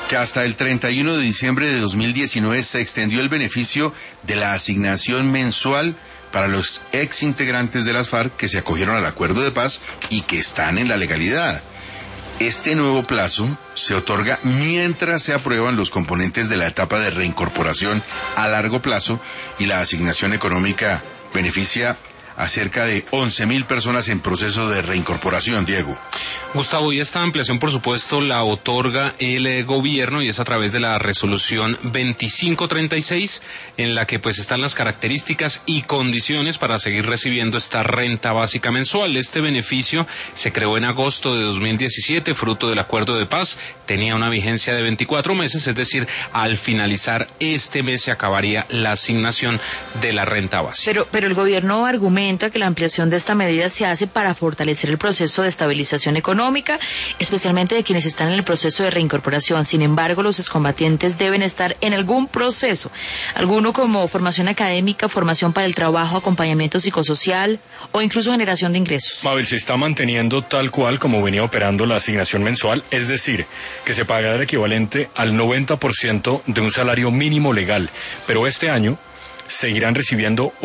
que hasta el 31 de diciembre de 2019 se extendió el beneficio de la asignación mensual para los ex integrantes de las FARC que se acogieron al acuerdo de paz y que están en la legalidad. Este nuevo plazo se otorga mientras se aprueban los componentes de la etapa de reincorporación a largo plazo, y la asignación económica beneficia a cerca de 11.000 personas en proceso de reincorporación, Diego. Gustavo, y esta ampliación, por supuesto, la otorga el gobierno, y es a través de la resolución 2536, en la que pues están las características y condiciones para seguir recibiendo esta renta básica mensual. Este beneficio se creó en agosto de 2017, fruto del acuerdo de paz, tenía una vigencia de 24 meses, es decir, al finalizar este mes se acabaría la asignación de la renta básica. Pero el gobierno argumenta que la ampliación de esta medida se hace para fortalecer el proceso de estabilización económica, especialmente de quienes están en el proceso de reincorporación. Sin embargo, los excombatientes deben estar en algún proceso, alguno como formación académica, formación para el trabajo, acompañamiento psicosocial o incluso generación de ingresos. Mabel, se está manteniendo tal cual como venía operando la asignación mensual, es decir, que se pagará el equivalente al 90% de un salario mínimo legal, pero este año seguirán recibiendo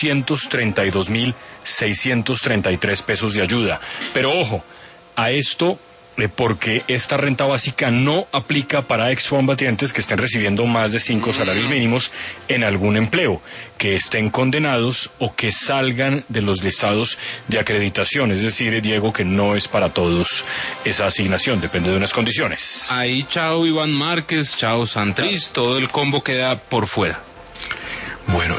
832.633 pesos de ayuda. Pero ojo, a esto porque esta renta básica no aplica para excombatientes que estén recibiendo más de 5 salarios mínimos en algún empleo, que estén condenados o que salgan de los listados de acreditación. Es decir, Diego, que no es para todos esa asignación, depende de unas condiciones. Ahí chao Iván Márquez, chao Santrich, todo el combo queda por fuera. Bueno,